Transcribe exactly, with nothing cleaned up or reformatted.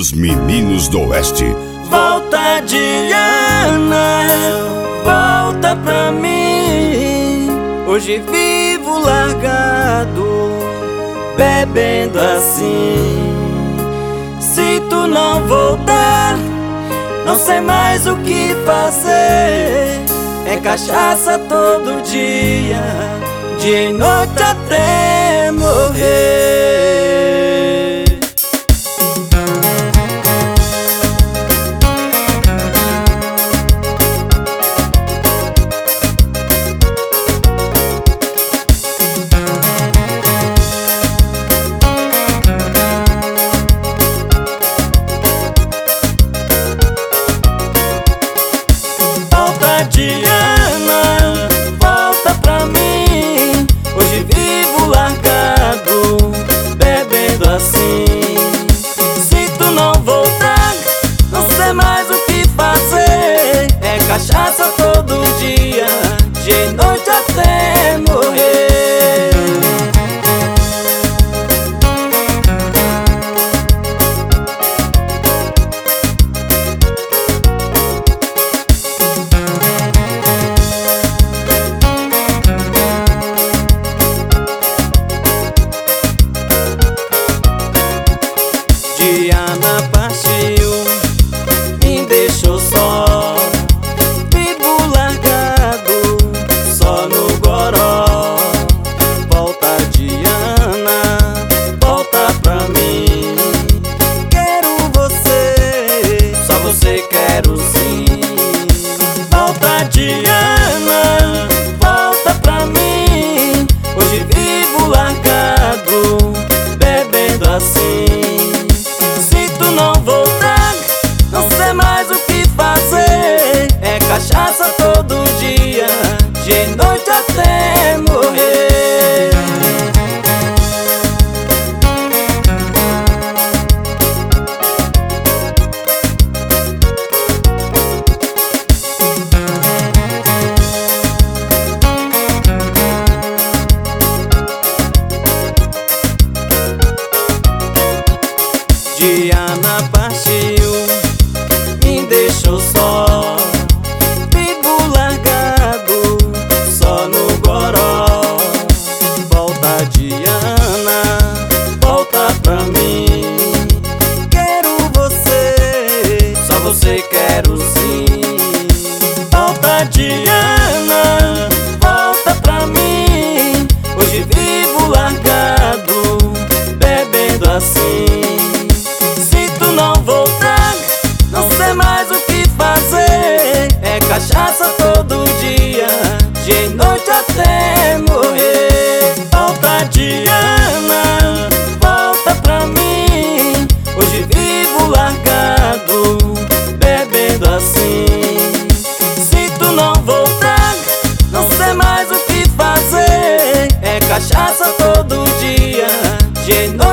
Os Meninos do Oeste. Volta, Diana, volta pra mim. Hoje vivo largado, bebendo assim. Se tu não voltar, não sei mais o que fazer. É cachaça todo dia, dia e noite até morrer. Diana, volta pra mim. Hoje vivo largado, bebendo assim. Se tu não voltar, não sei mais o que fazer. É cachaça todo dia, dia e noite até morrer. Diana partiu, me deixou só, vivo largado, só no goró. Volta, Diana, volta pra mim. Quero você, só você quero sim. Volta, Diana, volta pra mim. Hoje vivo largado, bebendo assim. Não voltar, não sei mais o que fazer. É cachaça todo dia, dia e noite até morrer. Diana partiu, me deixou só, vivo largado, só no goró. Volta, Diana, volta pra mim. Quero você, só você quero sim. Volta, Diana, volta pra mim. Hoje vivo largado, bebendo assim. Não voltar, não sei mais o que fazer. É cachaça todo dia, dia e noite até morrer. Volta, Diana, volta pra mim. Hoje vivo largado, bebendo assim. Se tu não voltar, não sei mais o que fazer. É cachaça todo dia, dia e noite